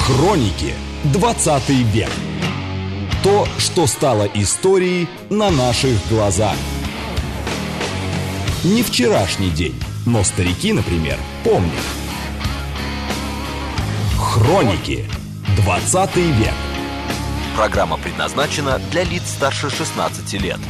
Хроники 20 век. То, что стало историей на наших глазах. Не вчерашний день, но старики, например, помнят. Хроники 20 век. Программа предназначена для лиц старше 16 лет.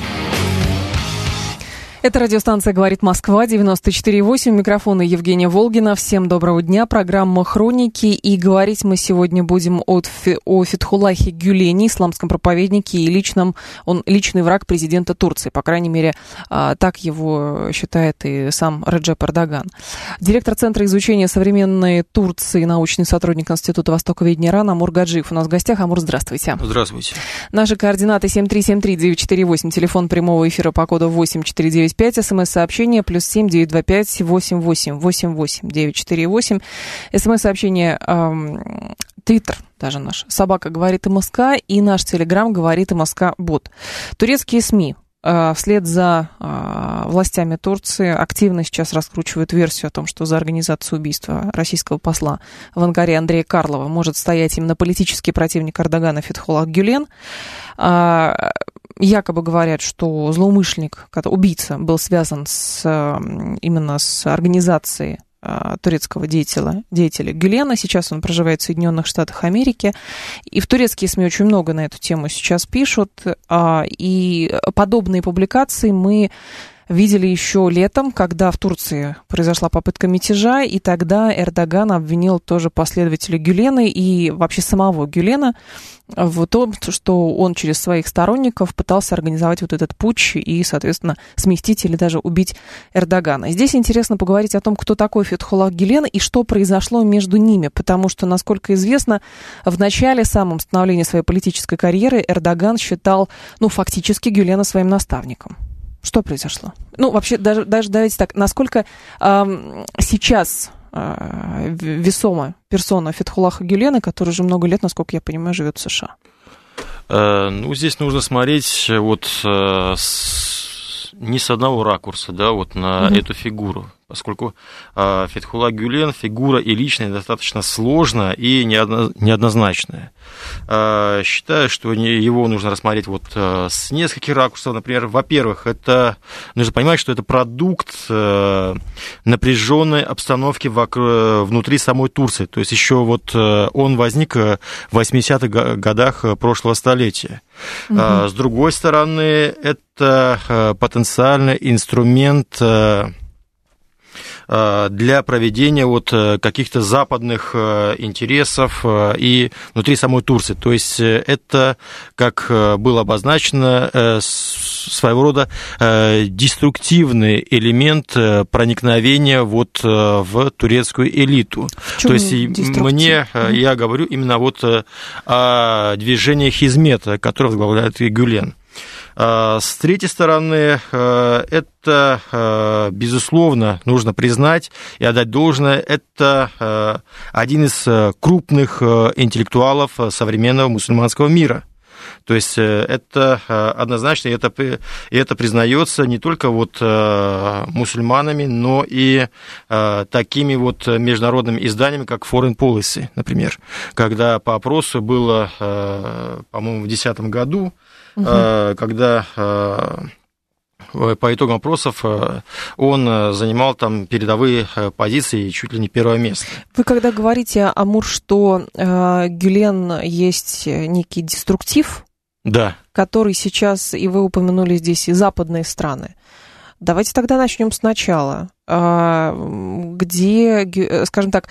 Это радиостанция «Говорит Москва», 94,8. Микрофон Евгения Волгина. Всем доброго дня. Программа «Хроники». И говорить мы сегодня будем о Фетхуллахе Гюлени, исламском проповеднике и он личный враг президента Турции. По крайней мере, так его считает и сам Реджеп Эрдоган. Директор Центра изучения современной Турции, научный сотрудник Института востоковедения РАН Амур Гаджиев у нас в гостях. Амур, здравствуйте. Здравствуйте. Наши координаты 7373948, телефон прямого эфира по коду 8495, смс-сообщение +7 925 88 88 948, смс-сообщение Твиттер даже наш, собака говорит МСК, и наш Телеграм говорит МСК бот. Турецкие СМИ вслед за властями Турции активно сейчас раскручивают версию о том, что за организацию убийства российского посла в Анкаре Андрея Карлова может стоять именно политический противник Эрдогана Фетхуллах Гюлен. Якобы говорят, что злоумышленник, убийца, был связан именно с организацией турецкого деятеля Гюлена. Сейчас он проживает в Соединенных Штатах Америки. И в турецкие СМИ очень много на эту тему сейчас пишут. И подобные публикации мы видели еще летом, когда в Турции произошла попытка мятежа, и тогда Эрдоган обвинил тоже последователей Гюлена и вообще самого Гюлена в том, что он через своих сторонников пытался организовать вот этот путч и, соответственно, сместить или даже убить Эрдогана. И здесь интересно поговорить о том, кто такой Фетхуллах Гюлен и что произошло между ними, потому что, насколько известно, в начале самом становления своей политической карьеры Эрдоган считал, фактически Гюлена своим наставником. Что произошло? Вообще, даже давайте так, насколько сейчас весома персона Фетхуллаха Гюлена, который уже много лет, насколько я понимаю, живет в США? Здесь нужно смотреть не с одного ракурса, на эту фигуру, поскольку Фетхуллах Гюлен фигура и личная достаточно сложная и неоднозначная. Считаю, что его нужно рассмотреть с нескольких ракурсов. Например, во-первых, нужно понимать, что это продукт напряженной обстановки внутри самой Турции. То есть еще он возник в 80-х годах прошлого столетия. С другой стороны, это потенциальный инструмент для проведения каких-то западных интересов и внутри самой Турции. То есть это, как было обозначено, своего рода деструктивный элемент проникновения в турецкую элиту. То есть я говорю именно о движении Хизмет, которое возглавляет Гюлен. С третьей стороны, это, безусловно, нужно признать и отдать должное, это один из крупных интеллектуалов современного мусульманского мира. То есть это однозначно, и это признается не только мусульманами, но и такими международными изданиями, как Foreign Policy, например, когда по опросу было, по-моему, в 2010 году, когда по итогам опросов он занимал там передовые позиции, чуть ли не первое место. Вы когда говорите, Амур, что Гюлен есть некий деструктив, да, который сейчас, и вы упомянули здесь и западные страны, давайте тогда начнем сначала. Где, скажем так,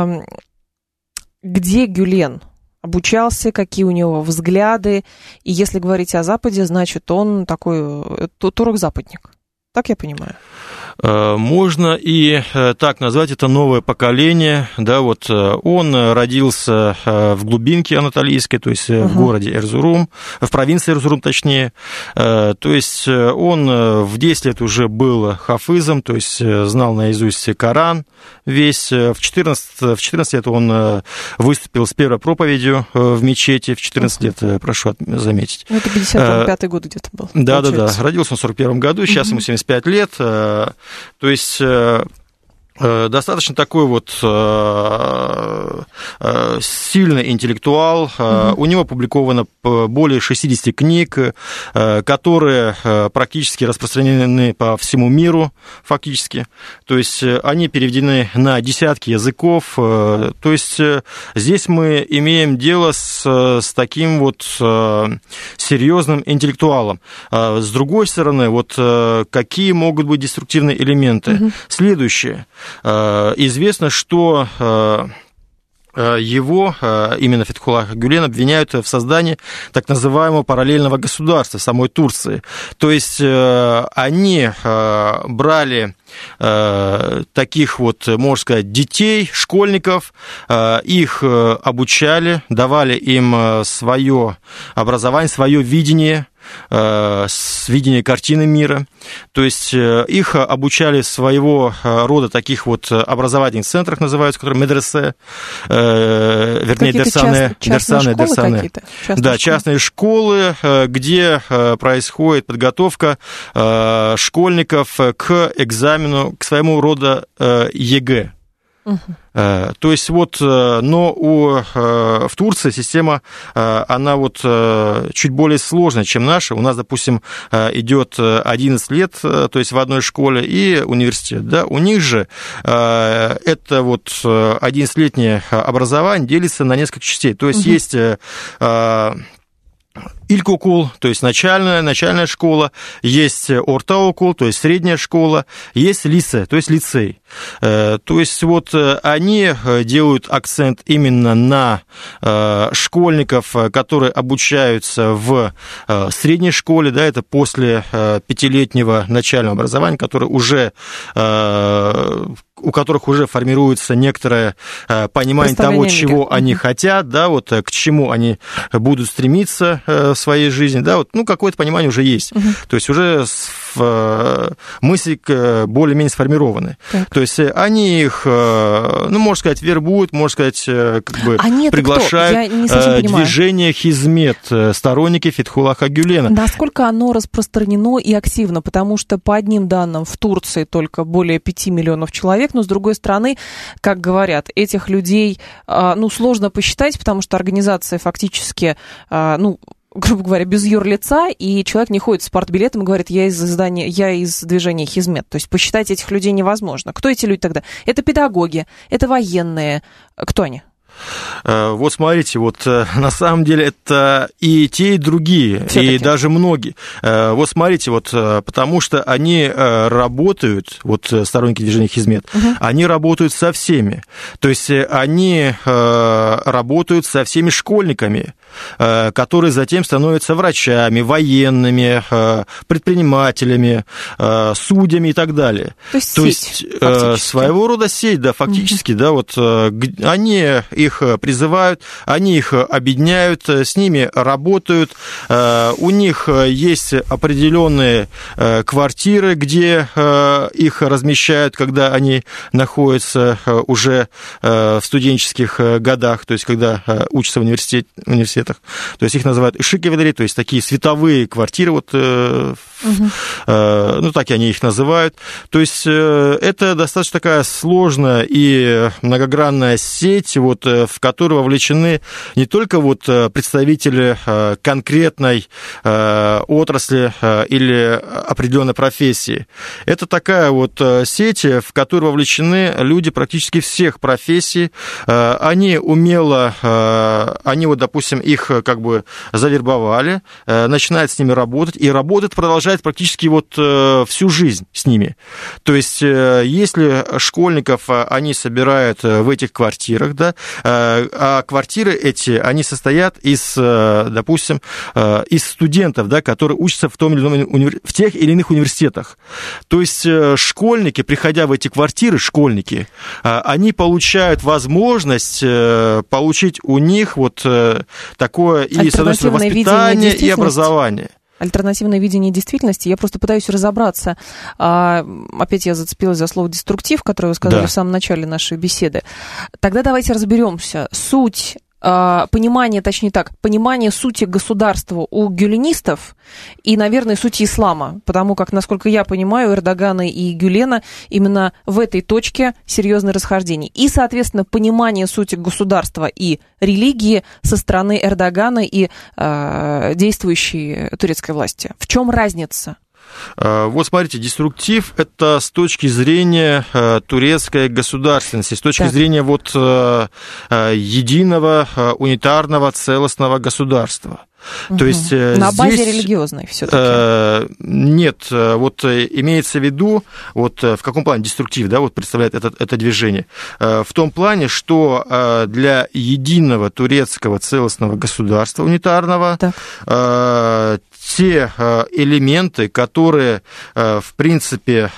где Гюлен обучался, какие у него взгляды, и если говорить о Западе, значит, он такой турок-западник. Так я понимаю? Можно и так назвать, это новое поколение. Он родился в глубинке анатолийской, то есть в городе Эрзурум, в провинции Эрзурум точнее. То есть он в 10 лет уже был хафизом, то есть знал наизусть Коран весь. В 14 лет он выступил с первой проповедью в мечети, в 14 лет, прошу заметить. Это 55-й год где-то был. Да. Родился он в 41 году, сейчас ему 75 лет. То есть Достаточно такой вот сильный интеллектуал. У него опубликовано более 60 книг, которые практически распространены по всему миру, фактически. То есть они переведены на десятки языков. То есть здесь мы имеем дело с таким вот серьезным интеллектуалом. С другой стороны, вот какие могут быть деструктивные элементы? Следующее. Известно, что его, именно Фетхуллаха Гюлен, обвиняют в создании так называемого параллельного государства в самой Турции. То есть они брали таких вот, можно сказать, детей, школьников, их обучали, давали им свое образование, свое видение, видение картины мира. То есть их обучали своего рода таких вот образовательных центрах, называются, которые медресе, вернее, дерсаны. Да, частные школы, где происходит подготовка школьников к экзамену, к своему рода ЕГЭ. То есть вот, но в Турции система, она вот чуть более сложная, чем наша. У нас, допустим, идет 11 лет, то есть в одной школе, и университет. Да? У них же это вот 11-летнее образование делится на несколько частей. То есть есть Илькокул, то есть начальная школа, есть Ортаокул, то есть средняя школа, есть лицей, то есть лицей. То есть вот они делают акцент именно на школьников, которые обучаются в средней школе, да, это после 5-летнего начального образования, у которых уже формируется некоторое понимание того, чего они хотят, да, вот к чему они будут стремиться в своей жизни, да, вот, ну, какое-то понимание уже есть. То есть уже мысли более-менее сформированы. Так. То есть они их, ну, можно сказать, вербуют, можно сказать, как бы приглашают движение Хизмет, сторонники Фетхуллаха Гюлена. Насколько оно распространено и активно? Потому что, по одним данным, в Турции только более 5 миллионов человек, но, с другой стороны, как говорят, этих людей, ну, сложно посчитать, потому что организация фактически, ну, грубо говоря, без юрлица, и человек не ходит с партбилетом и говорит, я из движения Хизмет. То есть посчитать этих людей невозможно. Кто эти люди тогда? Это педагоги, это военные. Кто они? Вот смотрите, вот на самом деле это и те, и другие, все-таки. И даже многие. Вот смотрите, вот потому что они работают, вот сторонники движения Хизмет, они работают со всеми. То есть они работают со всеми школьниками, которые затем становятся врачами, военными, предпринимателями, судьями и так далее. То есть своего рода сеть, да, фактически, да, вот они их призывают, они их объединяют, с ними работают, у них есть определенные квартиры, где их размещают, когда они находятся уже в студенческих годах, то есть когда учатся в университетах. То есть их называют ишикеведри, то есть такие световые квартиры, вот, ну, так они их называют. То есть это достаточно такая сложная и многогранная сеть, вот, в которую вовлечены не только вот представители конкретной отрасли или определенной профессии. Это такая вот сеть, в которую вовлечены люди практически всех профессий. Они умело, вот, допустим, их как бы завербовали, начинают с ними работать, и работать продолжает практически вот всю жизнь с ними. То есть, если школьников они собирают в этих квартирах, да, а квартиры эти, они состоят из, допустим, из студентов, да, которые учатся в тех или иных университетах. То есть школьники, приходя в эти квартиры, они получают возможность получить у них вот такое и, с одной стороны, воспитание и образование. Альтернативное видение действительности. Я просто пытаюсь разобраться. Опять я зацепилась за слово «деструктив», которое вы сказали в самом начале нашей беседы. Тогда давайте разберемся. Суть понимание сути государства у гюленистов и, наверное, сути ислама, потому как, насколько я понимаю, у Эрдогана и Гюлена именно в этой точке серьезное расхождение. И, соответственно, понимание сути государства и религии со стороны Эрдогана и действующей турецкой власти. В чем разница? Вот смотрите, деструктив – это с точки зрения турецкой государственности, с точки зрения вот единого, унитарного, целостного государства. То есть на базе здесь, религиозной все-таки. Нет, вот имеется в виду, вот в каком плане деструктив, да, вот представляет это движение, в том плане, что для единого турецкого целостного государства унитарного те элементы, которые, в принципе,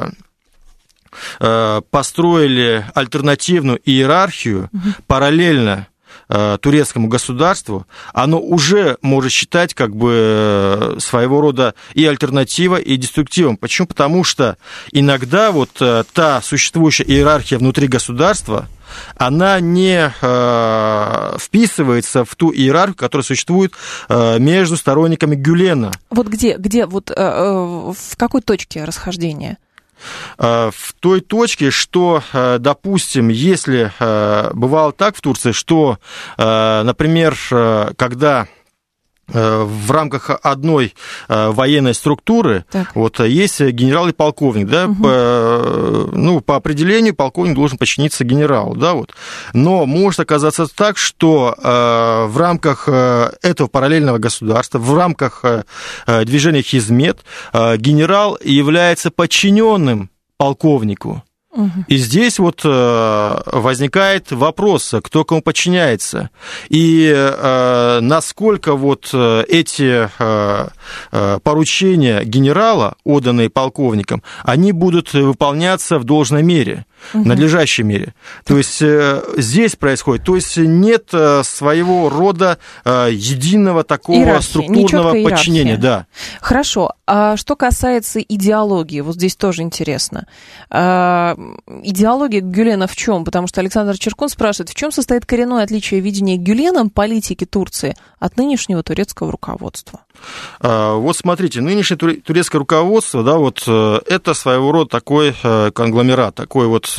построили альтернативную иерархию параллельно турецкому государству, оно уже может считать как бы своего рода и альтернативой, и деструктивом. Почему? Потому что иногда вот та существующая иерархия внутри государства, она не вписывается в ту иерархию, которая существует между сторонниками Гюлена. Вот где вот в какой точке расхождения? В той точке, что, допустим, если бывало так в Турции, что, например, когда в рамках одной военной структуры вот, есть генерал и полковник, да, по определению полковник должен подчиниться генералу, да, вот. Но может оказаться так, что в рамках этого параллельного государства, в рамках движения Хизмет генерал является подчиненным полковнику. И здесь вот возникает вопрос, кто кому подчиняется, и насколько вот эти поручения генерала, отданные полковникам, они будут выполняться в должной мере, в надлежащей мере. То есть здесь происходит, то есть нет своего рода единого такого структурного подчинения. Да. Хорошо, а что касается идеологии, вот здесь тоже интересно. Идеология Гюлена в чем? Потому что Александр Черкун спрашивает, в чем состоит коренное отличие видения Гюленом политики Турции от нынешнего турецкого руководства? Вот смотрите, нынешнее турецкое руководство, да, вот это своего рода такой конгломерат, такой вот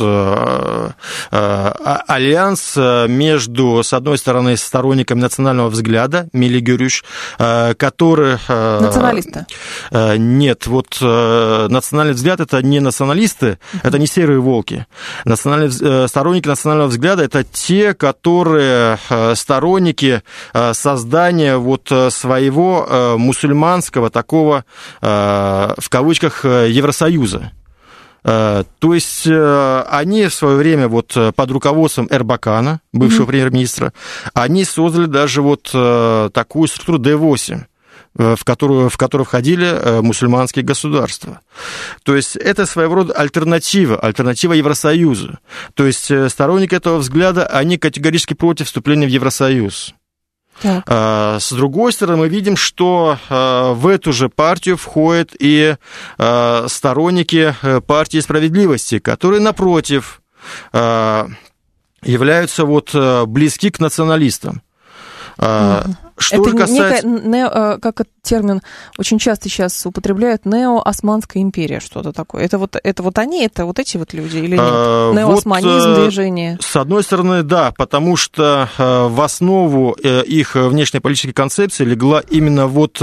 альянс между, с одной стороны, сторонниками национального взгляда, Милли Görüş, которые... Националисты? Нет, вот национальный взгляд – это не националисты, это не серые волки. Сторонники национального взгляда – это те, которые сторонники создания вот своего мусульманского такого, в кавычках, Евросоюза. То есть они в свое время вот под руководством Эрбакана, бывшего премьер-министра, они создали даже вот такую структуру Д8, в которую входили мусульманские государства. То есть это своего рода альтернатива Евросоюзу. То есть сторонники этого взгляда, они категорически против вступления в Евросоюз. Так. С другой стороны, мы видим, что в эту же партию входят и сторонники партии справедливости, которые, напротив, являются вот близки к националистам. Что это же касается... некая, как этот термин очень часто сейчас употребляют, неоосманская империя, что-то такое. Это вот они, это вот эти вот люди или нет? Неоосманизм, движение? С одной стороны, да, потому что в основу их внешнеполитической концепции легла именно вот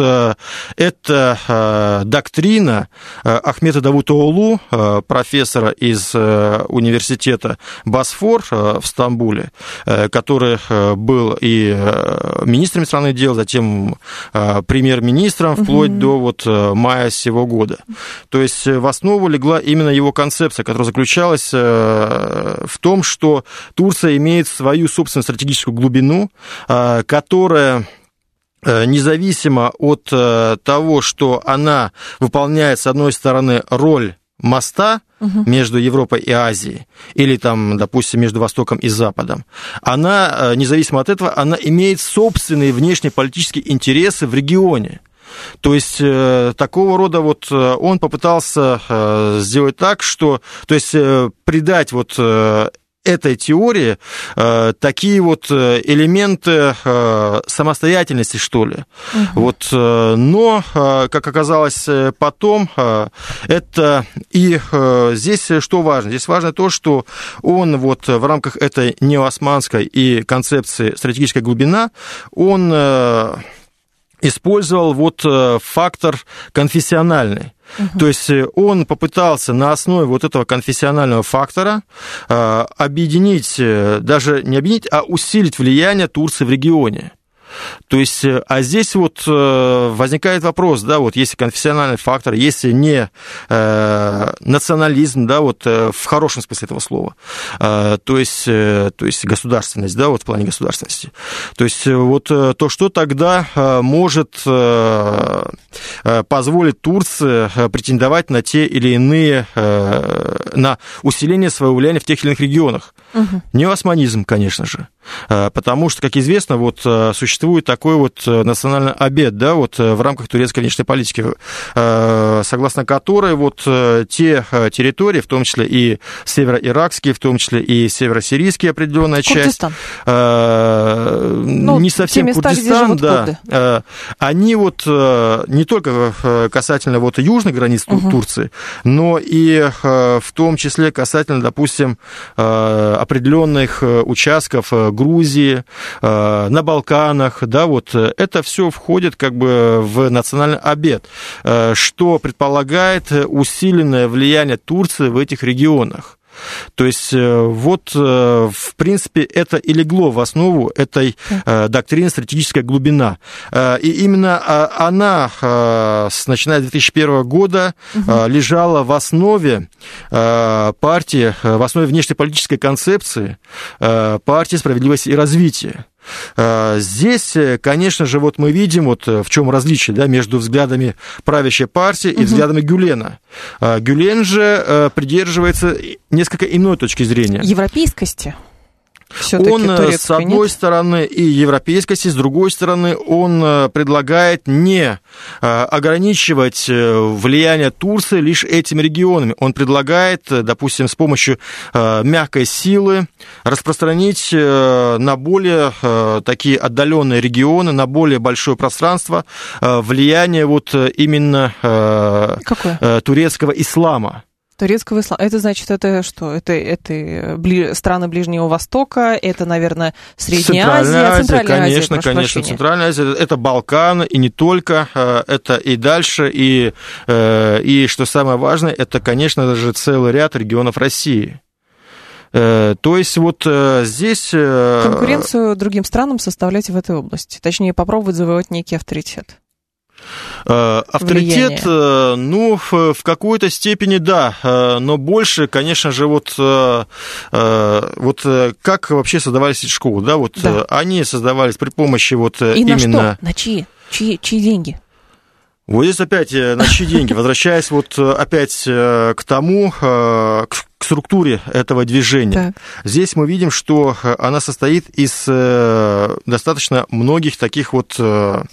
эта доктрина Ахмета Давутоглу, профессора из университета Босфор в Стамбуле, который был и министром страны дел, затем премьер-министром вплоть до вот мая сего года. То есть в основу легла именно его концепция, которая заключалась в том, что Турция имеет свою собственную стратегическую глубину, которая независимо от того, что она выполняет, с одной стороны, роль моста между Европой и Азией, или там, допустим, между Востоком и Западом, она, независимо от этого, она имеет собственные внешнеполитические интересы в регионе. То есть такого рода вот он попытался сделать так, что, то есть придать вот этой теории такие вот элементы самостоятельности, что ли. Вот, но, как оказалось потом, это и здесь что важно? Здесь важно то, что он вот в рамках этой неоосманской и концепции стратегическая глубина, он использовал вот фактор конфессиональный. То есть он попытался на основе вот этого конфессионального фактора объединить, даже не объединить, а усилить влияние Турции в регионе. То есть, а здесь вот возникает вопрос, да, вот если конфессиональный фактор, если не национализм, да, вот в хорошем смысле этого слова, то есть государственность, да, вот в плане государственности, то есть вот то, что тогда может позволить Турции претендовать на те или иные, на усиление своего влияния в тех или иных регионах. Неоосманизм, конечно же. Потому что, как известно, вот существует такой вот национальный обет, да, вот в рамках турецкой внешней политики, согласно которой вот те территории, в том числе и североиракские, в том числе и северосирийские определенная часть, не совсем места, Курдистан, да, они вот не только касательно вот южных границ Турции, но и в том числе касательно, допустим, определенных участков Грузии, на Балканах, да, вот это все входит как бы в национальный обет, что предполагает усиленное влияние Турции в этих регионах. То есть вот, в принципе, это и легло в основу этой доктрины «Стратегическая глубина». И именно она, начиная с 2001 года, лежала в основе партии, в основе внешнеполитической концепции партии «Справедливости и развития». Здесь, конечно же, вот мы видим, вот в чем различие, да, между взглядами правящей партии и взглядами Гюлена. Гюлен же придерживается несколько иной точки зрения. Европейскости. Он, с одной стороны, и европейскости, с другой стороны, он предлагает не ограничивать влияние Турции лишь этими регионами. Он предлагает, допустим, с помощью мягкой силы распространить на более такие отдаленные регионы, на более большое пространство влияние вот именно турецкого ислама. Турецкого ислама. Это значит, это что? Это страны Ближнего Востока, это, наверное, Средняя Азия, Центральная Азия. Конечно, Центральная Азия, это Балканы, и не только, это и дальше, и что самое важное, это, конечно же, целый ряд регионов России. То есть вот здесь... Конкуренцию другим странам составлять в этой области, точнее, попробовать завоевать некий авторитет. Авторитет, влияние. Ну, в какой-то степени да, но больше, конечно же, вот как вообще создавались эти школы, да, вот да. Они создавались при помощи вот и именно... на что? На чьи деньги? Вот здесь опять на чьи деньги, возвращаясь вот опять к тому, к структуре этого движения. Так. Здесь мы видим, что она состоит из достаточно многих таких вот...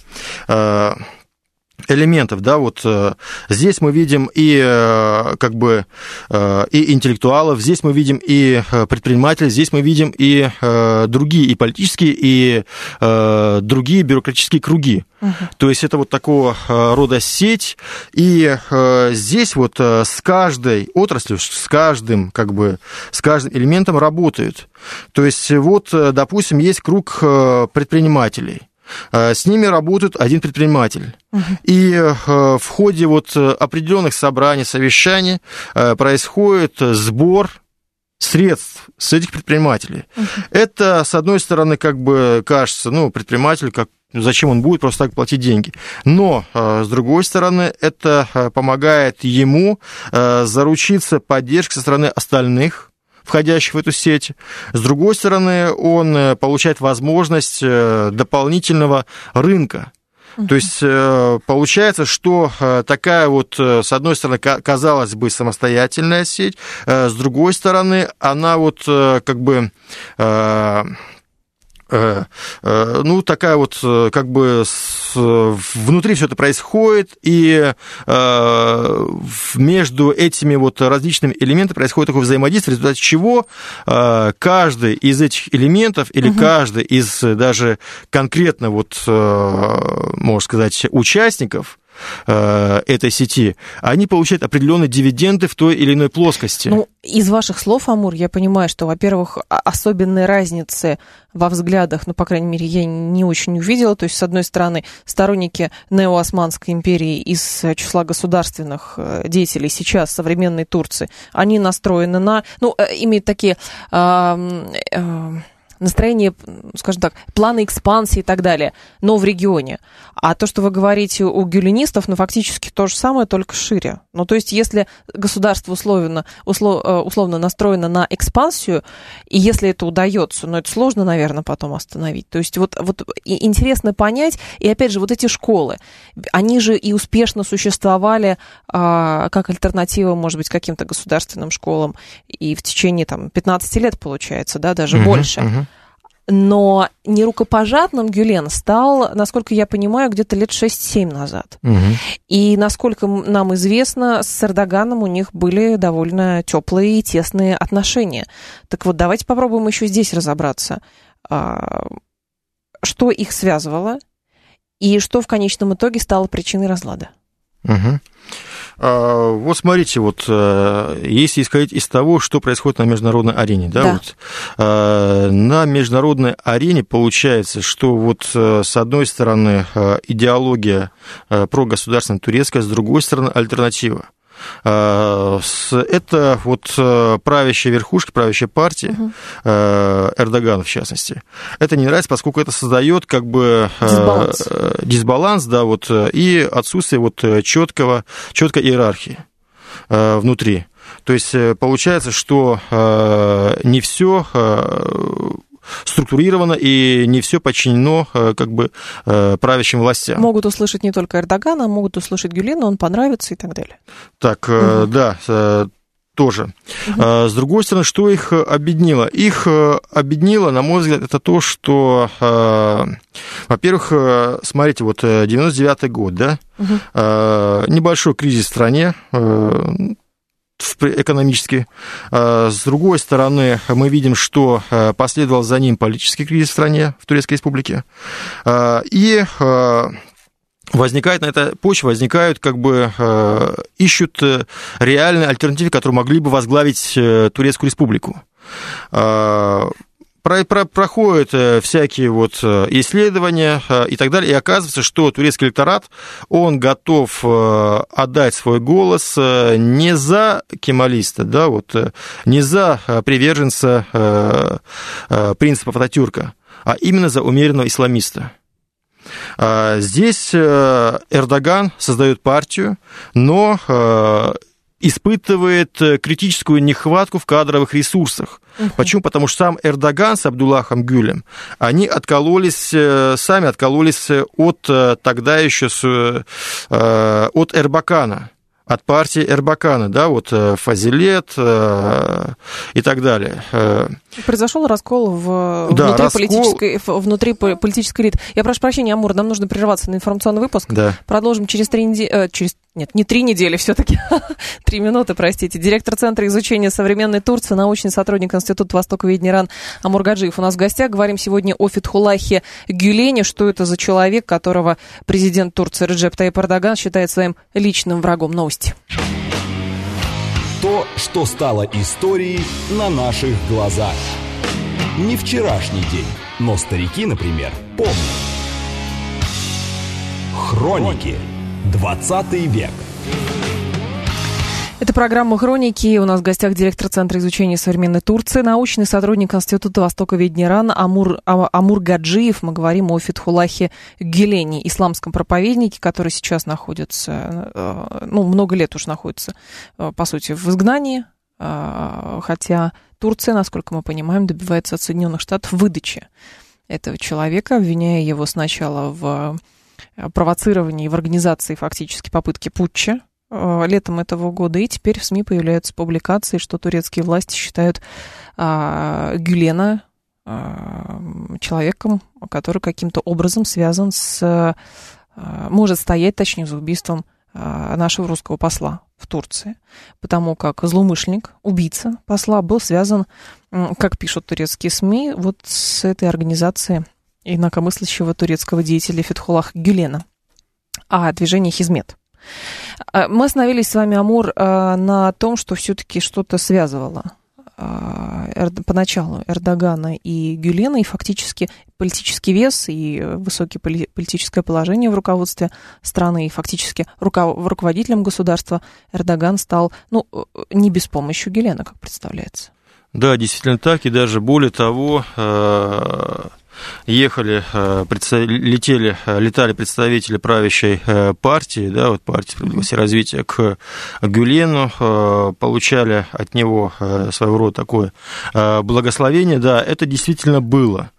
элементов, да, вот здесь мы видим и как бы и интеллектуалов, здесь мы видим и предпринимателей, здесь мы видим и другие, и политические, и другие бюрократические круги. То есть это вот такого рода сеть, и здесь вот с каждой отраслью, с каждым элементом работают. То есть вот, допустим, есть круг предпринимателей. С ними работает один предприниматель. И в ходе вот определенных собраний, совещаний происходит сбор средств с этих предпринимателей. Это, с одной стороны, как бы кажется, предприниматель, зачем он будет просто так платить деньги. Но, с другой стороны, это помогает ему заручиться поддержкой со стороны остальных, входящих в эту сеть. С другой стороны, он получает возможность дополнительного рынка. То есть получается, что такая вот, с одной стороны, казалось бы, самостоятельная сеть, с другой стороны, она вот как бы ну, такая вот, как бы, внутри все это происходит, и между этими вот различными элементами происходит такое взаимодействие, в результате чего каждый из этих элементов или каждый из даже конкретно, вот, можно сказать, участников этой сети, они получают определенные дивиденды в той или иной плоскости. Ну, из ваших слов, Амур, я понимаю, что, во-первых, особенные разницы во взглядах, ну, по крайней мере, я не очень увидела. То есть, с одной стороны, сторонники неоосманской империи из числа государственных деятелей сейчас современной Турции, они настроены на, ну, имеют такие настроение, скажем так, планы экспансии и так далее, но в регионе. А то, что вы говорите у гюленистов, ну, фактически то же самое, только шире. Ну, то есть, если государство условно настроено на экспансию, и если это удается, но это сложно, наверное, потом остановить. То есть, вот интересно понять, и опять же, вот эти школы, они же и успешно существовали как альтернатива, может быть, каким-то государственным школам, и в течение, там, 15 лет, получается, да, даже больше. Но нерукопожатным Гюлен стал, насколько я понимаю, где-то лет 6-7 назад. И, насколько нам известно, с Эрдоганом у них были довольно теплые и тесные отношения. Так вот, давайте попробуем еще здесь разобраться. Что их связывало и что в конечном итоге стало причиной разлада? Вот смотрите, вот если исходить из того, что происходит на международной арене, да. Вот, на международной арене получается, что вот с одной стороны идеология прогосударственная турецкая, с другой стороны альтернатива. Это вот правящая верхушка, правящая партия, Эрдогана в частности. Это не нравится, поскольку это создает как бы дисбаланс, да, вот, и отсутствие вот четкой иерархии внутри. То есть получается, что не все структурировано и не все подчинено как бы правящим властям. Могут услышать не только Эрдогана, могут услышать Гюлена, он понравится и так далее. Так, да, тоже. С другой стороны, что их объединило? Их объединило, на мой взгляд, это то, что, во-первых, смотрите, вот 99-й год, да, небольшой кризис в стране, экономически. С другой стороны, мы видим, что последовал за ним политический кризис в стране, в Турецкой Республике. И возникает на этой почве, как бы ищут реальные альтернативы, которые могли бы возглавить Турецкую Республику. Проходят всякие вот исследования и так далее, и оказывается, что турецкий электорат, он готов отдать свой голос не за кемалиста, да, вот, не за приверженца принципов Ататюрка, а именно за умеренного исламиста. Здесь Эрдоган создает партию, но испытывает критическую нехватку в кадровых ресурсах. Почему? Потому что сам Эрдоган с Абдуллахом Гюлем, они сами откололись от тогда еще от Эрбакана, от партии Эрбакана, да, вот Фазилет и так далее. Произошел раскол внутри политической элиты. Я прошу прощения, Амур, нам нужно прерваться на информационный выпуск. Да. Продолжим через 3 недели. Нет, не 3 недели все-таки, 3 минуты, простите. Директор Центра изучения современной Турции, научный сотрудник Института Востоковедения ИРАН Амур Гаджиев у нас в гостях. Говорим сегодня о Фетхуллахе Гюлене. Что это за человек, которого президент Турции Реджеп Тайип Эрдоган считает своим личным врагом? Новости. То, что стало историей на наших глазах. Не вчерашний день, но старики, например, помнят. Хроники. 20 век. Это программа «Хроники». У нас в гостях директор Центра изучения современной Турции, научный сотрудник Института Востоковедения ИРАН Амур Гаджиев. Мы говорим о Фетхуллахе Гюлене, исламском проповеднике, который сейчас находится, много лет уж находится, по сути, в изгнании, хотя Турция, насколько мы понимаем, добивается от Соединенных Штатов выдачи этого человека, обвиняя его сначала в провоцировании, в организации фактически попытки путча летом этого года, и теперь в СМИ появляются публикации, что турецкие власти считают Гюлена человеком, который каким-то образом связан может стоять, точнее, за убийством нашего русского посла в Турции, потому как злоумышленник, убийца посла был связан, как пишут турецкие СМИ, вот с этой организацией инакомыслящего турецкого деятеля Фетхуллаха Гюлена, движение Хизмет. Мы остановились с вами, Амур, на том, что все-таки что-то связывало поначалу Эрдогана и Гюлена, и фактически политический вес и высокое политическое положение в руководстве страны, и фактически руководителем государства Эрдоган стал, не без помощи Гюлена, как представляется. Да, действительно так, и даже более того, летали представители правящей партии, да, вот партии справедливости и развития, к Гюлену, получали от него своего рода такое благословение. Да, это действительно было.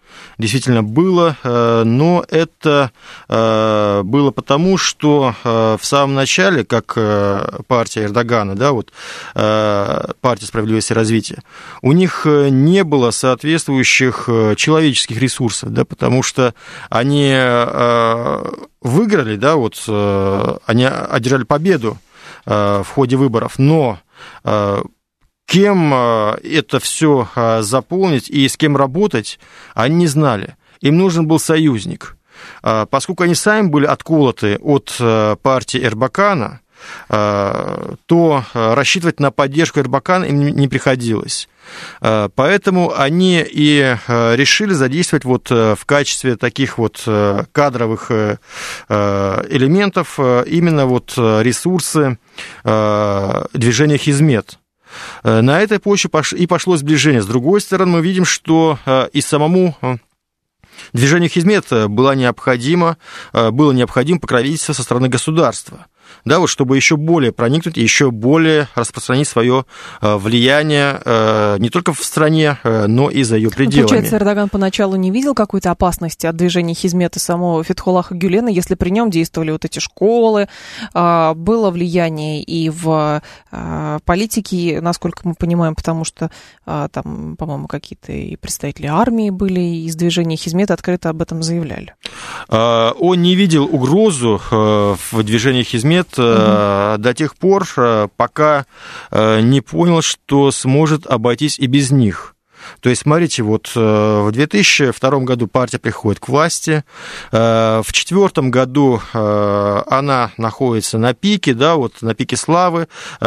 Но это было потому, что в самом начале, как партия Эрдогана, да, вот партия справедливости и развития, у них не было соответствующих человеческих ресурсов, да, потому что они выиграли, да, вот они одержали победу в ходе выборов, но кем это все заполнить и с кем работать, они не знали. Им нужен был союзник. Поскольку они сами были отколоты от партии Эрбакана, то рассчитывать на поддержку Эрбакана им не приходилось. Поэтому они и решили задействовать вот в качестве таких вот кадровых элементов именно вот ресурсы движения Хизмет. На этой почве и пошло сближение. С другой стороны, мы видим, что и самому движению Хизмет было необходимо покровительство со стороны государства. Да, вот чтобы еще более проникнуть, еще более распространить свое влияние не только в стране, но и за ее пределами. Получается, Эрдоган поначалу не видел какой-то опасности от движения Хизмет и самого Фетхуллаха Гюлена, если при нем действовали вот эти школы, было влияние и в политике, насколько мы понимаем, потому что там, по-моему, какие-то и представители армии были из движения Хизмет, открыто об этом заявляли. Он не видел угрозу в движении Хизмет до тех пор, пока не понял, что сможет обойтись и без них. То есть, смотрите, вот в 2002 году партия приходит к власти, в 2004 году она находится на пике, да, вот на пике славы,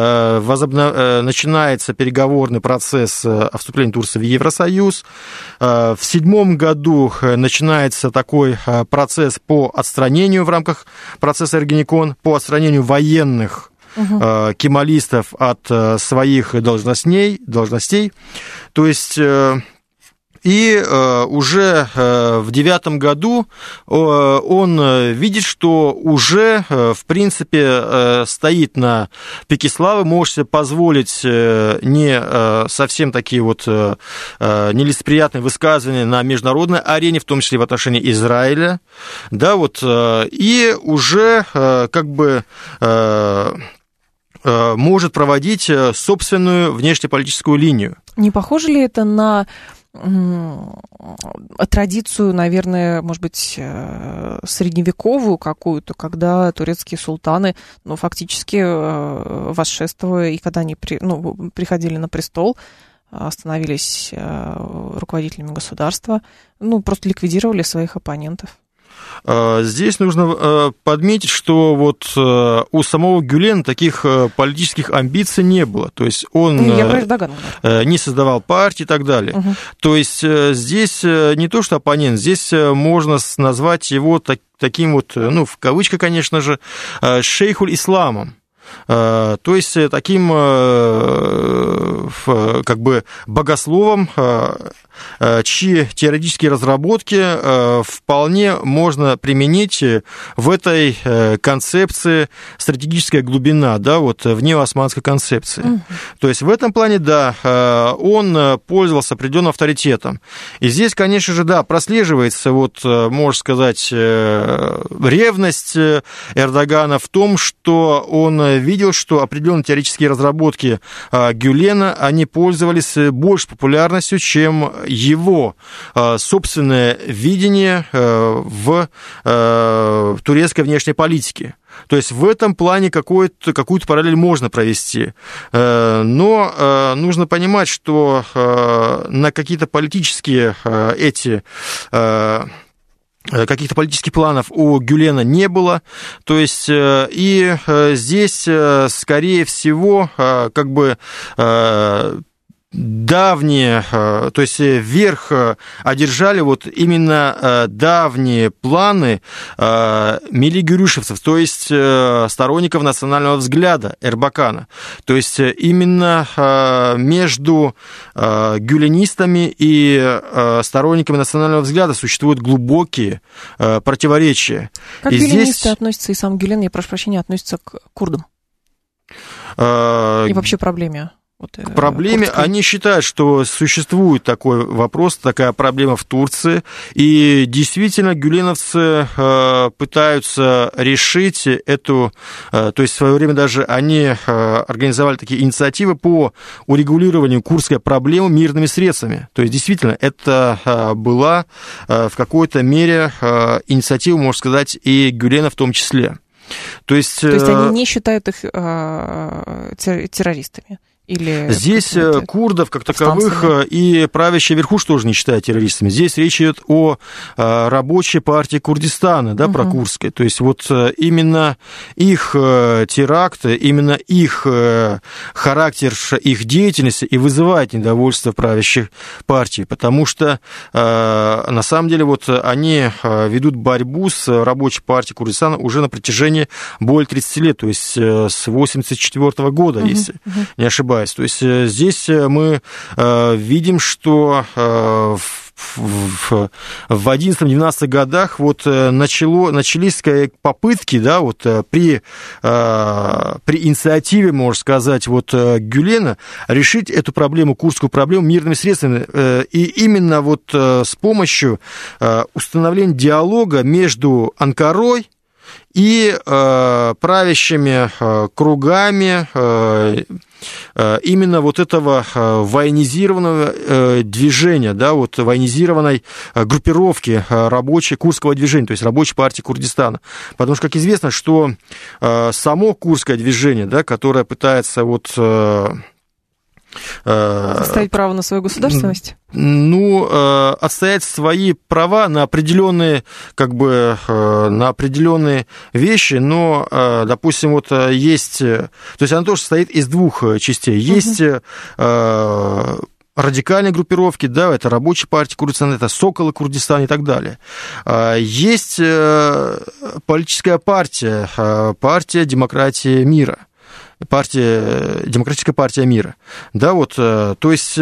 начинается переговорный процесс о вступлении Турции в Евросоюз, в 2007 году начинается такой процесс по отстранению в рамках процесса Эргенекон, по отстранению военных кемалистов от своих должностей. То есть и уже в 2009 году он видит, что уже, в принципе, стоит на пике славы, может себе позволить не совсем такие вот нелицеприятные высказывания на международной арене, в том числе в отношении Израиля, да, вот, и уже как бы может проводить собственную внешнеполитическую линию. Не похоже ли это на традицию, наверное, может быть, средневековую какую-то, когда турецкие султаны, фактически восшествуя, и когда они приходили на престол, становились руководителями государства, просто ликвидировали своих оппонентов? Здесь нужно подметить, что вот у самого Гюлена таких политических амбиций не было. То есть он не создавал партии и так далее. То есть здесь не то, что оппонент, здесь можно назвать его таким вот, в кавычках, конечно же, шейхуль-исламом. То есть таким как бы богословом, чьи теоретические разработки вполне можно применить в этой концепции стратегическая глубина, да, вот в неоосманской концепции. То есть в этом плане, да, он пользовался определенным авторитетом. И здесь, конечно же, да, прослеживается, вот, можно сказать, ревность Эрдогана в том, что он видел, что определенные теоретические разработки Гюлена, они пользовались большей популярностью, чем его собственное видение в турецкой внешней политике. То есть в этом плане какую-то параллель можно провести. Но нужно понимать, что на какие-то политические каких-то политических планов у Гюлена не было, то есть и здесь, скорее всего, как бы давние, то есть верх одержали вот именно давние планы милли-гюрюшевцев, то есть сторонников национального взгляда Эрбакана. То есть именно между гюленистами и сторонниками национального взгляда существуют глубокие противоречия. Как и гюленисты здесь... относятся, и сам Гюлен, я прошу прощения, относятся к курдам? И вообще проблеме? К проблеме они считают, что существует такой вопрос, такая проблема в Турции, и действительно гюленовцы пытаются решить эту, то есть в свое время даже они организовали такие инициативы по урегулированию курдской проблемы мирными средствами. То есть действительно это была в какой-то мере инициатива, можно сказать, и Гюлена в том числе. То есть они не считают их террористами? Или здесь курдов, как таковых, и правящая верхушка тоже не считает террористами. Здесь речь идет о рабочей партии Курдистана, да, прокурдской. То есть вот именно их теракты, именно их характер, их деятельности и вызывает недовольство правящих партий, потому что на самом деле вот они ведут борьбу с рабочей партией Курдистана уже на протяжении более 30 лет, то есть с 1984 года, если не ошибаюсь. То есть здесь мы видим, что в 11-12 годах вот начались попытки, да, вот при инициативе, можно сказать, вот Гюлена решить эту проблему, курдскую проблему мирными средствами, и именно вот с помощью установления диалога между Анкарой и правящими кругами именно вот этого военизированного движения, да, вот военизированной группировки рабочей курдского движения, то есть рабочей партии Курдистана. Потому что, как известно, что само курдское движение, да, которое пытается вот... Отстоять право на свою государственность? Ну, отстоять свои права на определенные, как бы, на определенные вещи, но, допустим, вот есть... То есть она тоже состоит из двух частей. Есть радикальные группировки, да, это рабочая партия Курдистана, это Соколы Курдистана и так далее. Есть политическая партия, партия демократии мира. Демократическая партия мира. Да, вот, то есть...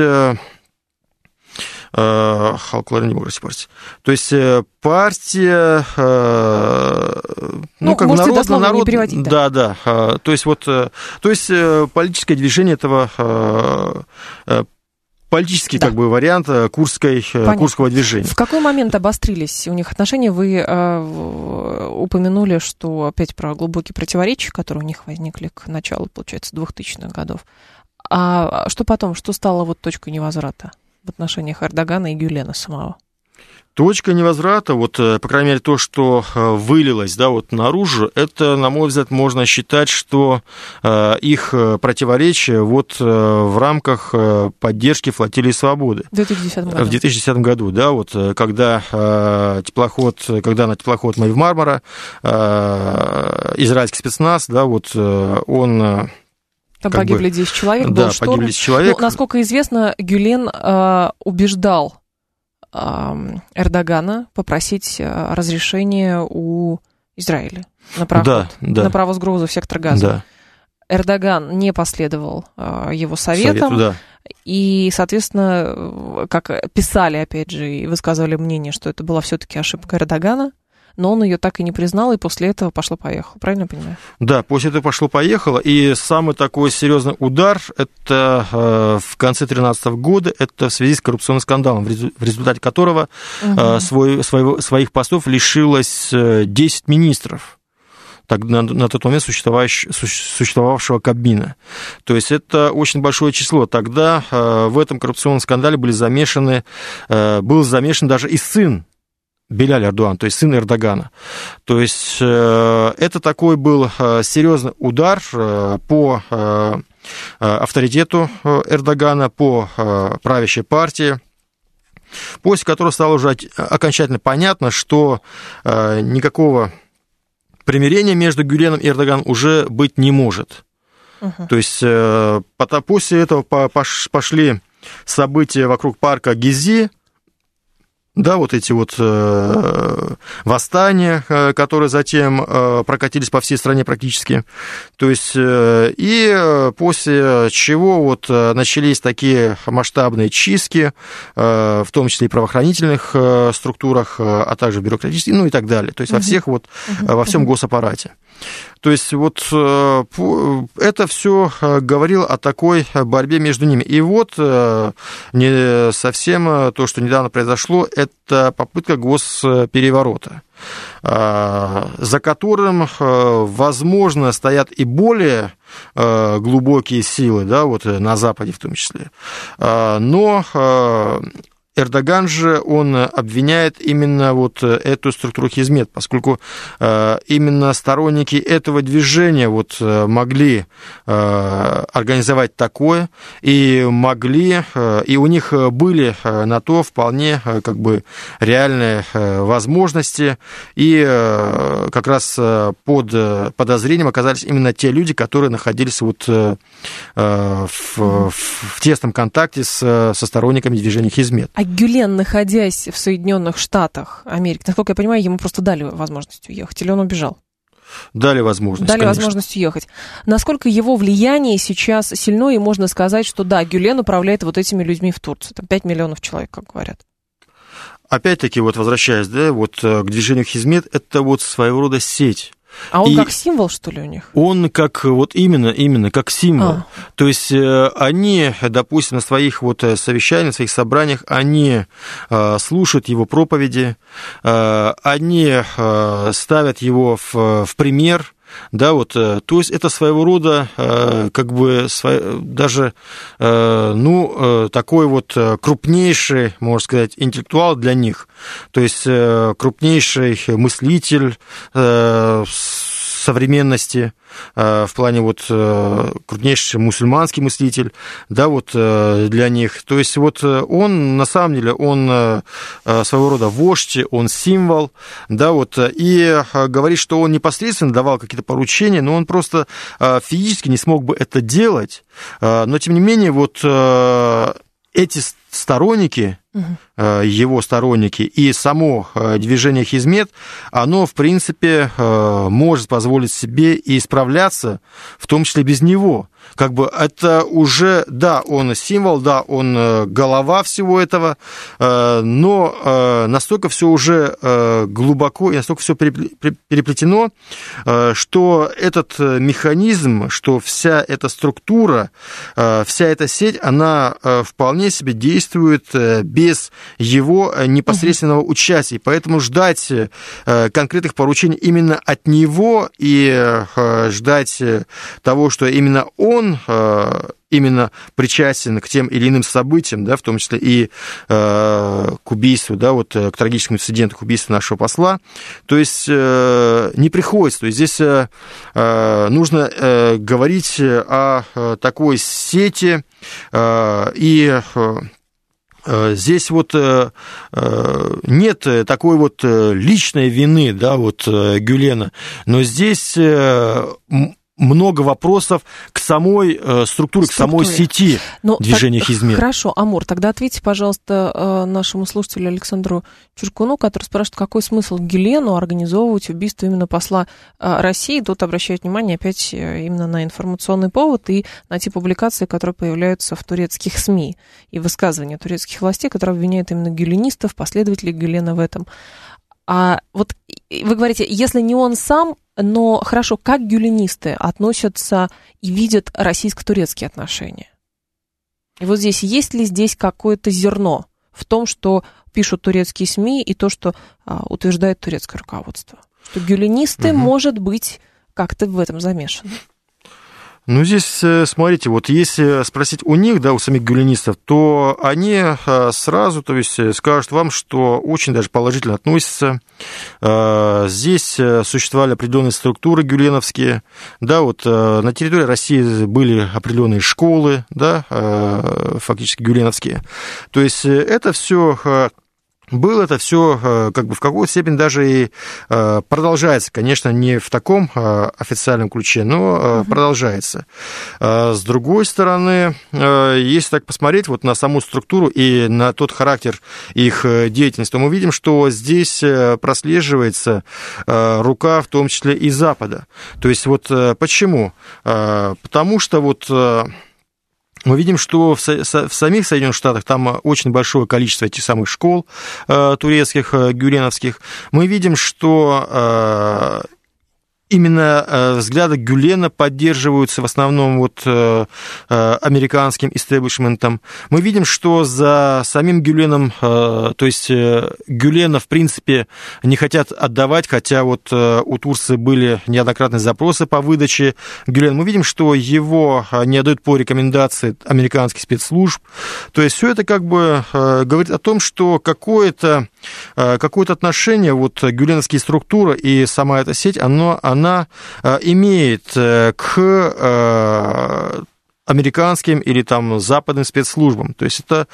То есть партия, ну, как народно не переводить, да. Да. То есть вот, то есть политическое движение этого политический, да, как бы вариант курдского движения. В какой момент обострились у них отношения? Вы упомянули, что опять про глубокие противоречия, которые у них возникли к началу, получается, 2000-х годов. А что потом? Что стало вот точкой невозврата в отношениях Эрдогана и Гюлена самого? Точка невозврата, вот, по крайней мере, то, что вылилось, да, вот наружу, это, на мой взгляд, можно считать, что их противоречие вот в рамках поддержки флотилии свободы. В 2010 году. В 2010 году, да, вот, когда на теплоход «Мавив Мармара», израильский спецназ, да, вот, он... Там погибли 10 человек, был да, шторм. Погибли 10 человек. Ну, насколько известно, Гюлен убеждал Эрдогана попросить разрешения у Израиля на проход, на провоз груза в сектор Газа. Да. Эрдоган не последовал его советам, да. И, соответственно, как писали, опять же, и высказывали мнение, что это была все-таки ошибка Эрдогана, но он ее так и не признал, и после этого пошло-поехало. Правильно я понимаю? Да, после этого пошло-поехало, и самый такой серьезный удар, это в конце 2013 года, это в связи с коррупционным скандалом, в результате которого своих постов лишилось 10 министров. на тот момент существовавшего Кабмина. То есть это очень большое число. Тогда в этом коррупционном скандале был замешан даже и сын Беляль Эрдоган, то есть сын Эрдогана. То есть это такой был серьезный удар по авторитету Эрдогана, по правящей партии, после которого стало уже окончательно понятно, что никакого примирения между Гюленом и Эрдоганом уже быть не может. То есть после этого пошли события вокруг парка Гези, да, вот эти вот восстания, которые затем прокатились по всей стране практически. То есть, и после чего вот начались такие масштабные чистки, в том числе и в правоохранительных структурах, а также в бюрократических, ну и так далее. То есть во всех вот, во всем госаппарате. То есть вот это все говорило о такой борьбе между ними. И вот не совсем то, что недавно произошло, это попытка госпереворота, за которым, возможно, стоят и более глубокие силы, да, вот на Западе в том числе. Но Эрдоган же, он обвиняет именно вот эту структуру Хизмет, поскольку именно сторонники этого движения вот могли организовать такое, и могли, и у них были на то вполне как бы реальные возможности, и как раз под подозрением оказались именно те люди, которые находились вот в тесном контакте со сторонниками движения Хизмет. А Гюлен, находясь в Соединенных Штатах Америки, насколько я понимаю, ему просто дали возможность уехать, или он убежал? Дали возможность, Дали конечно. возможность уехать. Насколько его влияние сейчас сильно, и можно сказать, что да, Гюлен управляет вот этими людьми в Турции, там 5 миллионов человек, как говорят. Опять-таки, вот возвращаясь, да, вот к движению Хизмет, это вот своего рода сеть. А он как символ, что ли, у них? Он как, вот именно как символ. То есть они, допустим, на своих вот совещаниях, на своих собраниях, они слушают его проповеди, они ставят его в пример, да, вот, то есть это своего рода, как бы, даже, ну, такой вот крупнейший, можно сказать, интеллектуал для них, то есть крупнейший мыслитель современности, в плане вот крупнейший мусульманский мыслитель, да, вот для них. То есть вот он, на самом деле, он своего рода вождь, он символ, да, вот, и говорит, что он непосредственно давал какие-то поручения, но он просто физически не смог бы это делать, но, тем не менее, вот эти сторонники, его сторонники и само движение Хизмет, оно, в принципе, может позволить себе и справляться, в том числе без него. Как бы это уже, да, он символ, да, он голова всего этого, но настолько все уже глубоко и настолько все переплетено, что этот механизм, что вся эта структура, вся эта сеть, она вполне себе действует без его непосредственного участия. Поэтому ждать конкретных поручений именно от него и ждать того, что именно он именно причастен к тем или иным событиям, да, в том числе и к убийству, да, вот к трагическому инциденту, к убийству нашего посла, то есть не приходится. То есть здесь нужно говорить о такой сети, и здесь вот нет такой вот личной вины, да, вот Гюлена, но здесь много вопросов к самой структуре, к самой сети движения Хизмет. Хорошо, Амур, тогда ответьте, пожалуйста, нашему слушателю Александру Чуркуну, который спрашивает, какой смысл Гюлену организовывать убийство именно посла России. Тут обращают внимание опять именно на информационный повод и на те публикации, которые появляются в турецких СМИ, и высказывания турецких властей, которые обвиняют именно гюленистов, последователей Гюлена в этом. А вот вы говорите, если не он сам, но хорошо, как гюленисты относятся и видят российско-турецкие отношения? И вот здесь, есть ли здесь какое-то зерно в том, что пишут турецкие СМИ и то, что утверждает турецкое руководство? Что гюленисты, может быть, как-то в этом замешаны. Ну, здесь, смотрите, вот если спросить у них, да, у самих гюленистов, то они сразу, то есть, скажут вам, что очень даже положительно относятся. Здесь существовали определенные структуры гюленовские, да, вот на территории России были определенные школы, да, фактически гюленовские. То есть, это все как бы в какой-то степени даже и продолжается, конечно, не в таком официальном ключе, но продолжается. С другой стороны, если так посмотреть вот на саму структуру и на тот характер их деятельности, то мы видим, что здесь прослеживается рука, в том числе и Запада. То есть вот почему? Потому что вот мы видим, что в самих Соединенных Штатах там очень большое количество этих самых школ турецких, гюленовских. Мы видим, что именно взгляды Гюлена поддерживаются в основном вот американским истеблишментом. Мы видим, что за самим Гюленом, то есть Гюлена, в принципе, не хотят отдавать, хотя вот у Турции были неоднократные запросы по выдаче Гюлена. Мы видим, что его не отдают по рекомендации американских спецслужб. То есть все это как бы говорит о том, что какое-то отношение вот гюленовские структуры и сама эта сеть, она имеет к американским или там западным спецслужбам. То есть это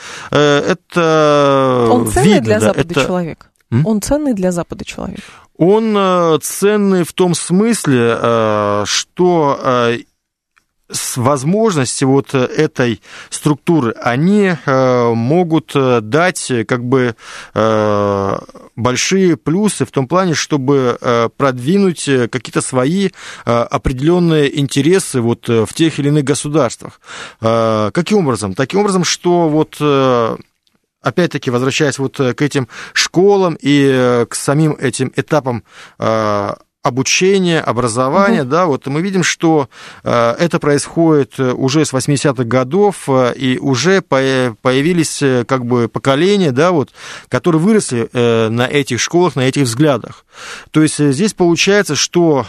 он ценный видно, для да, Запада человек? Он ценный для Запада человек? Он ценный в том смысле, что с возможности вот этой структуры они могут дать как бы большие плюсы в том плане, чтобы продвинуть какие-то свои определенные интересы вот в тех или иных государствах. Каким образом? Таким образом, что вот опять-таки, возвращаясь вот к этим школам и к самим этим этапам обучения, образования, да, вот мы видим, что это происходит уже с 80-х годов, и уже появились как бы поколения, да, вот, которые выросли на этих школах, на этих взглядах. То есть здесь получается, что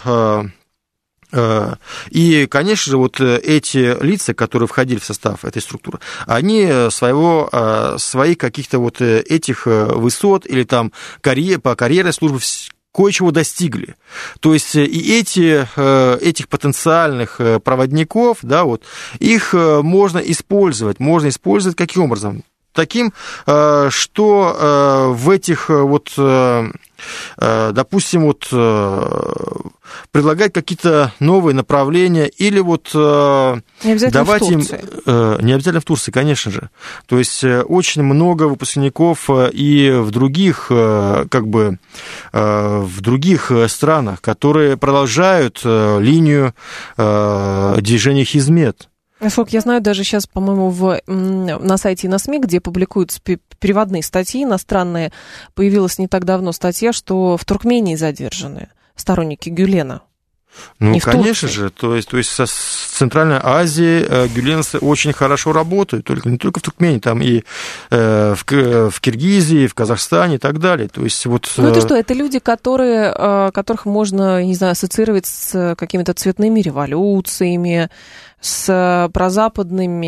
и, конечно же, вот эти лица, которые входили в состав этой структуры, они своих каких-то вот этих высот или там по карьерной службе кое-чего достигли. То есть и этих потенциальных проводников, да, вот, их можно использовать. Можно использовать каким образом? Таким, что в этих вот, допустим, вот предлагать какие-то новые направления или вот давать им... Не обязательно в Турции, конечно же. То есть очень много выпускников и в других, как бы, в других странах, которые продолжают линию движения Хизмет. Насколько я знаю, даже сейчас, по-моему, на сайте НАСМИ, где публикуются переводные статьи иностранные, появилась не так давно статья, что в Туркмении задержаны сторонники Гюлена. Ну, конечно же, то есть со Центральной Азии гюленцы очень хорошо работают, не только в Туркмении, там и в Киргизии, в Казахстане и так далее. То есть вот... Ну, это что, это люди, которых можно, не знаю, ассоциировать с какими-то цветными революциями, с прозападным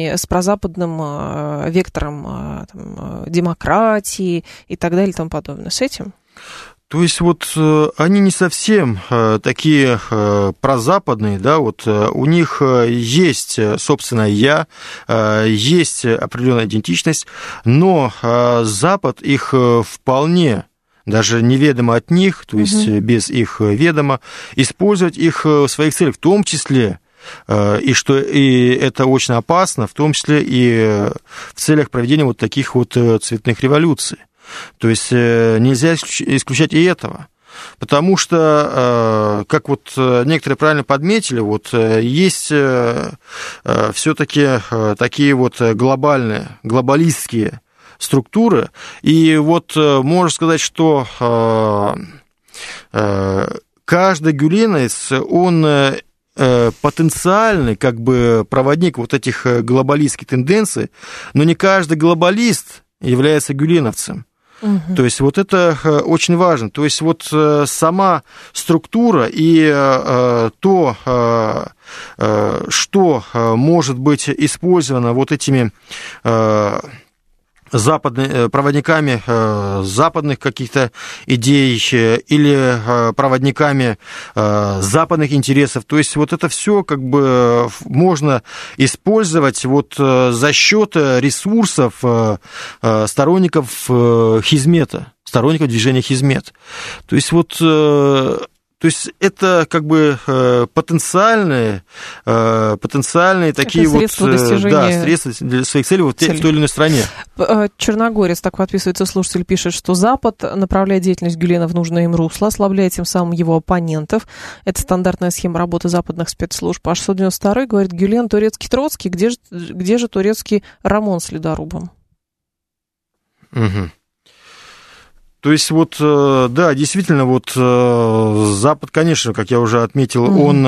вектором там, демократии и так далее и тому подобное. С этим? То есть вот они не совсем такие прозападные, да, вот у них есть собственное «я», есть определенная идентичность, но Запад их вполне, даже неведомо от них, то есть без их ведома, использовать их в своих целях, в том числе, и это очень опасно, в том числе и в целях проведения вот таких вот цветных революций. То есть нельзя исключать и этого. Потому что, как вот некоторые правильно подметили, вот есть все-таки такие вот глобалистские структуры. И вот можно сказать, что каждый гюленец, он потенциальный как бы проводник вот этих глобалистских тенденций, но не каждый глобалист является гюленовцем. То есть вот это очень важно. То есть вот сама структура и то, что может быть использовано вот этими проводниками западных каких-то идей или проводниками западных интересов. То есть вот это все как бы можно использовать вот за счет ресурсов сторонников хизмета, сторонников движения хизмет. То есть вот... То есть это как бы потенциальные такие это средства вот достижения... средства для своих целей в той или иной стране. Черногорец, так подписывается слушатель, пишет, что Запад направляет деятельность Гюлена в нужное им русло, ослабляет тем самым его оппонентов. Это стандартная схема работы западных спецслужб. А 692 говорит, Гюлен турецкий Троцкий, где же турецкий Рамон с ледорубом? Угу. То есть вот, да, действительно, вот Запад, конечно, как я уже отметил, он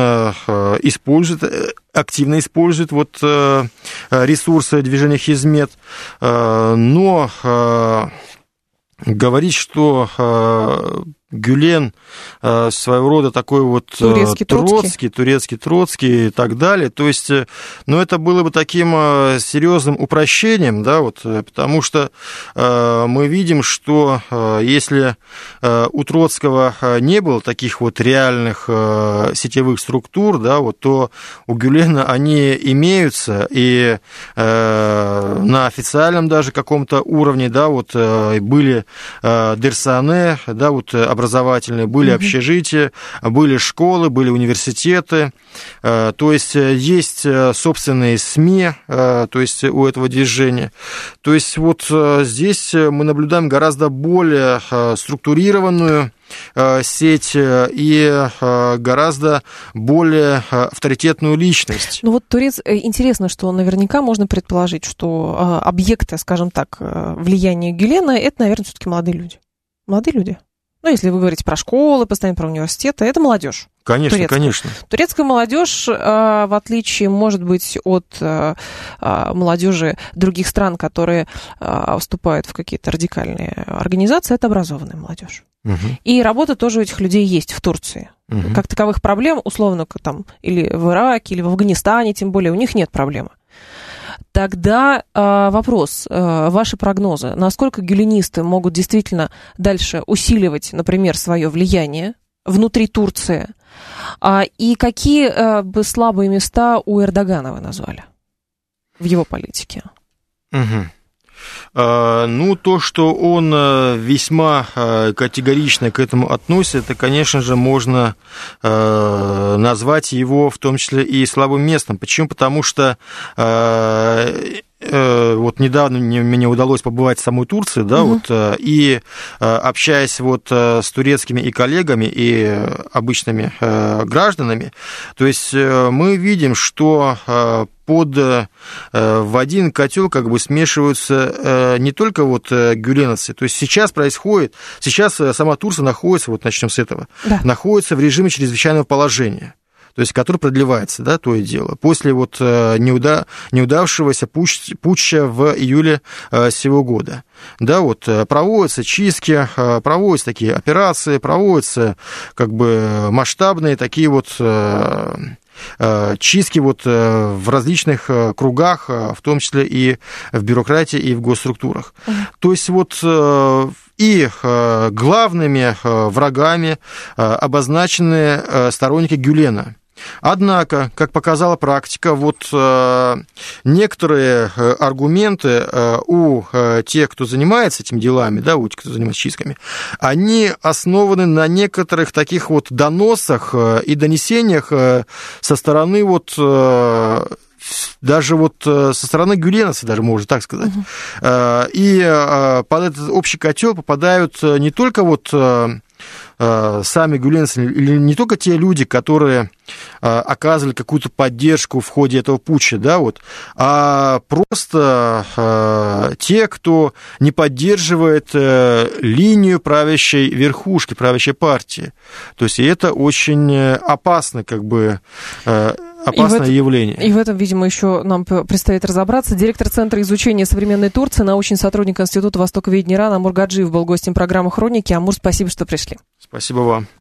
активно использует вот ресурсы движения хизмет, но говорить, что Гюлен своего рода такой вот турецкий Троцкий и так далее. То есть, ну, это было бы таким серьезным упрощением, да, вот, потому что мы видим, что если у Троцкого не было таких вот реальных сетевых структур, да, вот, то у Гюлена они имеются, и на официальном даже каком-то уровне, да, вот, были дерсане, да, вот, образовательные, были общежития, были школы, были университеты, то есть есть собственные СМИ, то есть у этого движения. То есть вот здесь мы наблюдаем гораздо более структурированную сеть и гораздо более авторитетную личность. Ну вот интересно, что наверняка можно предположить, что объекты, скажем так, влияния Гюлена, это, наверное, все-таки молодые люди. Молодые люди. Ну, если вы говорите про школы, постоянно про университеты, это молодежь. Конечно, турецкая. Конечно. Турецкая молодежь, в отличие, может быть, от молодежи других стран, которые вступают в какие-то радикальные организации, это образованная молодежь. И работа тоже у этих людей есть в Турции. Как таковых проблем, условно, там, или в Ираке, или в Афганистане, тем более, у них нет проблемы. Тогда вопрос, ваши прогнозы, насколько гюленисты могут действительно дальше усиливать, например, свое влияние внутри Турции, и какие бы слабые места у Эрдогана вы назвали в его политике? Ну, то, что он весьма категорично к этому относится, это, конечно же, можно назвать его в том числе и слабым местом. Почему? Потому что вот недавно мне удалось побывать в самой Турции, да, вот, и общаясь вот с турецкими и коллегами, и обычными гражданами, то есть мы видим, что в один котел как бы смешиваются не только вот гюленовцы, то есть сейчас сама Турция находится, вот начнем с этого, находится в режиме чрезвычайного положения. То есть, который продлевается, да, то и дело. После вот неудавшегося путча в июле сего года. Да, вот проводятся чистки, проводятся такие операции, проводятся как бы масштабные такие вот чистки вот в различных кругах, в том числе и в бюрократии, и в госструктурах. То есть вот и главными врагами обозначены сторонники Гюлена. Однако, как показала практика, вот некоторые аргументы у тех, кто занимается этими делами, да, у тех, кто занимается чистками, они основаны на некоторых таких вот доносах и донесениях со стороны вот даже вот со стороны гюленовцев, даже можно так сказать. И под этот общий котел попадают не только вот сами гюленовцы, или не только те люди, которые оказывали какую-то поддержку в ходе этого путча, да, вот, а просто те, кто не поддерживает линию правящей верхушки, правящей партии. То есть и это очень опасно, как бы, опасное явление. И в этом, видимо, еще нам предстоит разобраться. Директор Центра изучения современной Турции, научный сотрудник Института востоковедения Ирана Амур Гаджиев был гостем программы «Хроники». Амур, спасибо, что пришли. Спасибо вам.